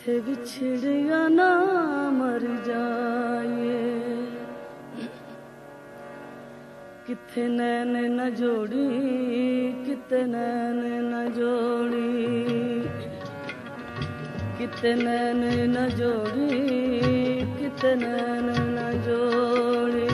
किथे बिछड़िया ना मर जाए, किथे नैन न जोड़ी, किते नैन न जोड़ी, किते नैन न जोड़ी, किते नैन न जोड़ी।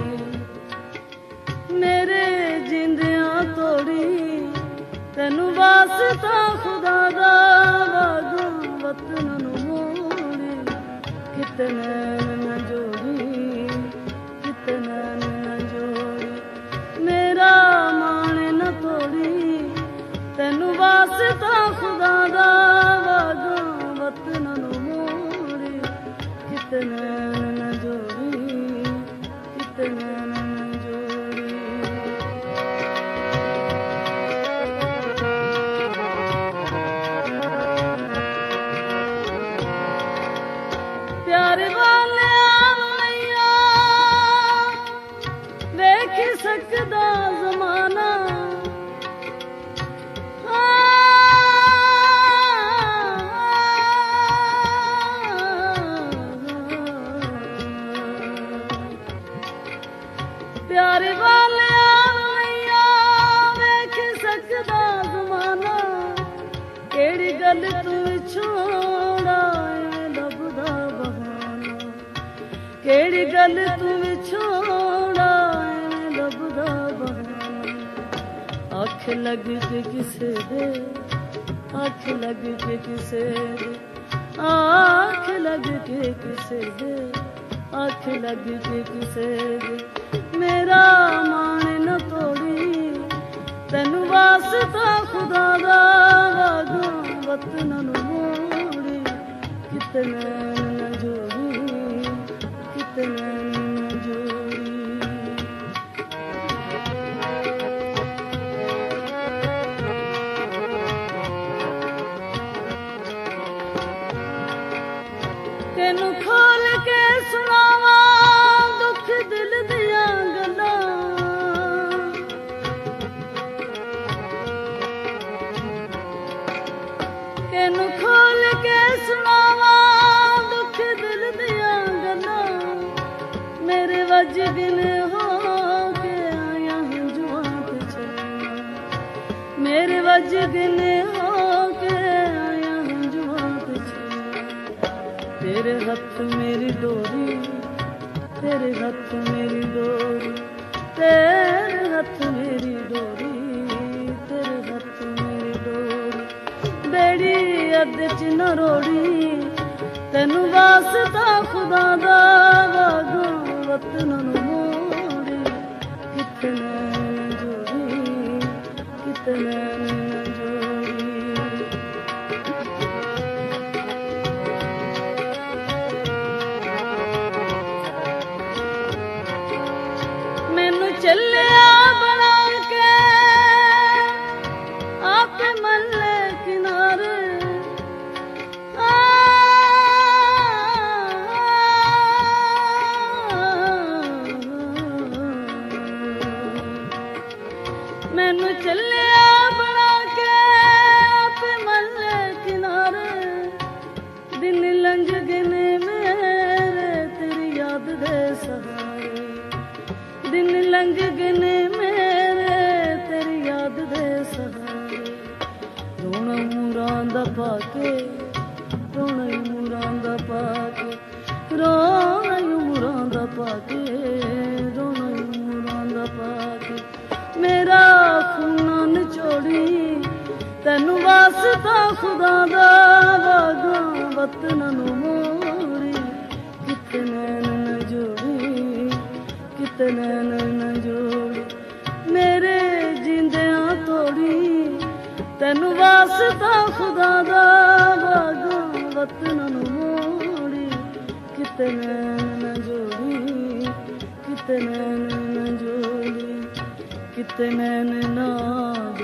मेरे जिंदियां तोड़ी तेनू वास्ता खुदा दा वादा वतन नू मोड़ी, किते नैन न जोड़ी, किते नैन न जोड़ी। मेरा मान न तोड़ी तेनू वास्ता खुदा दा वादा वतन नू मोड़ी, किते नैन न जोड़ी, किते नैन न जोड़ी। प्यार वाले आलैया देख सकदा जमाना, प्यार वाले आलैया देख सकदा जमाना। केड़ी गल तू छोड़ा लभदा बहाना, केड़ी गल तू छोड़ा लभदा बहाना। आँख लग के किसे दे, आँख लग के किसे दे, आँख लग के किसे दे, आँख लग के किसे दे। मेरा मान न तोड़ी तेनू वास्ता खुदा दा वादा वतन नू मोड़ी, किते नैन न जोड़ी, किते नैन न जोड़ी। तेनू खोल के सुनावा दुख दिल दियां गल्लां, तेनू खोल के सुनावा दुख दिल दियां गल्लां। मेरे वजगिन हो के आया हंजुआं ते चलना, मेरे वजगिन हो के आया हंजुआं ते चलना। तेरे हथ मेरी डोरी, तेरे हथ मेरी डोरी, तेरे हथ मेरी डोरी, तेरे हथ मेरी डोरी। बेड़ी अद च न रोड़ी तेनू वास्ता खुदा दा वादा वतन नू मोड़ी, किते नैन न जोड़ी, किते नैन न जोड़ी। मैनू चलिया बना के आप मल्ले किनारे, मैनू चलिया बना के आप मल्ले किनारे। दिन लंघ गए मेरे तेरी याद दे सहारे, दिन लंघ गए मेरे तेरी याद दे सहारे। रोना मूरां दा पाके, रोना मूरां दा पाके, रोना मूरां दा पाके, रोना मूरां दा पाके। मेरा खूना नचोड़ी तेनू वास्ता खुदा दा वादा वतन नू मोड़ी, किते नैन न जोड़ी, किते नैन न जोड़ी। मेरे जिंदियां तोड़ी तेनू वास्ता खुदा दा वादा वतन नू मोड़ी, किते नैन न जोड़ी, किते नैन न जोड़ी, किते नैन ना